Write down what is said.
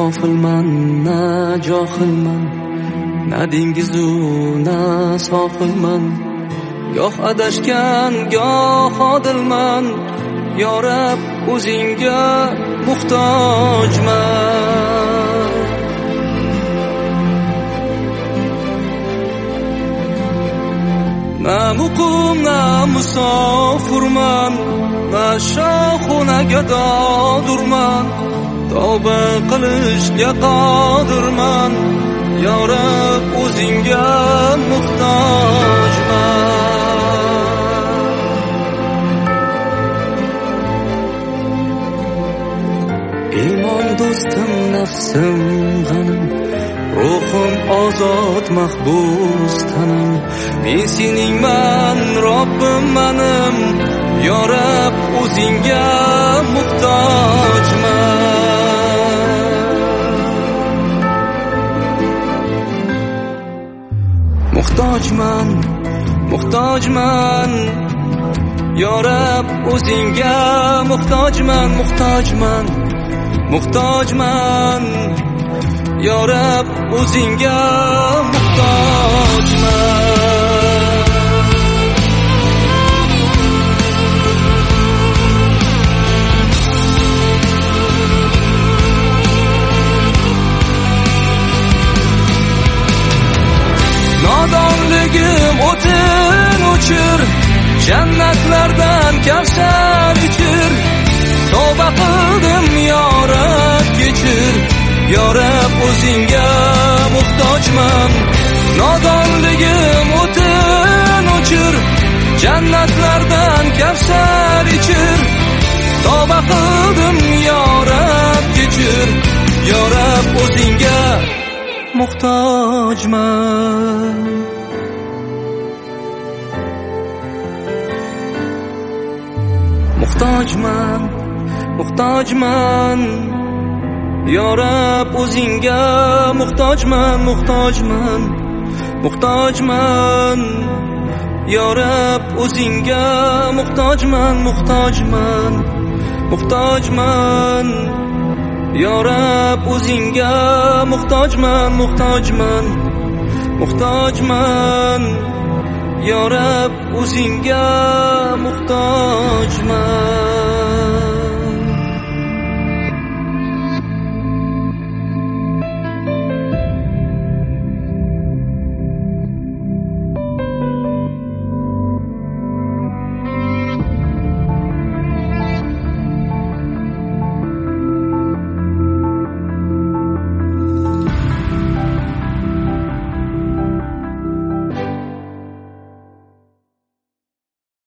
g'ofilman, na johilman, na dengizu na sohilman. Goh adashgan, goh odilman, yo Rab o'zingga muhtojman. Na muqim, na musofirman, na shohu na gadodurman. Tavba qilishga qodirman, yo Rab o'zingga muhtojman. Iymon do'stim, nafsim g'anim, ruhim ozod, mahbus tanam. Men seningman, Robbim menim, yo Rab o'zingga muhtojman. Muhtojman, muhtojman, yo Rab o'zingga muhtojman, muhtojman, muhtojman, yo Rab o'zingga muhtojman. Nodonligim o'tin o'chir, jannatlardan kavsar ichir. Tavba qildim, yo Rab kechir, yo Rab o'zingga muhtojman. Nodonligim o'tin o'chir, jannatlardan kavsar ichir. Tavba qildim, yo Rab kechir, yo Rab o'zingga muhtojman. Muhtojman, muhtojman, yo Rab o'zingga muhtojman, muhtojman, muhtojman, yo Rab o'zingga muhtojman, muhtojman, muhtojman, yo Rab o'zingga muhtojman, muhtojman, muhtojman, yo Rab o'zingga muhtojman.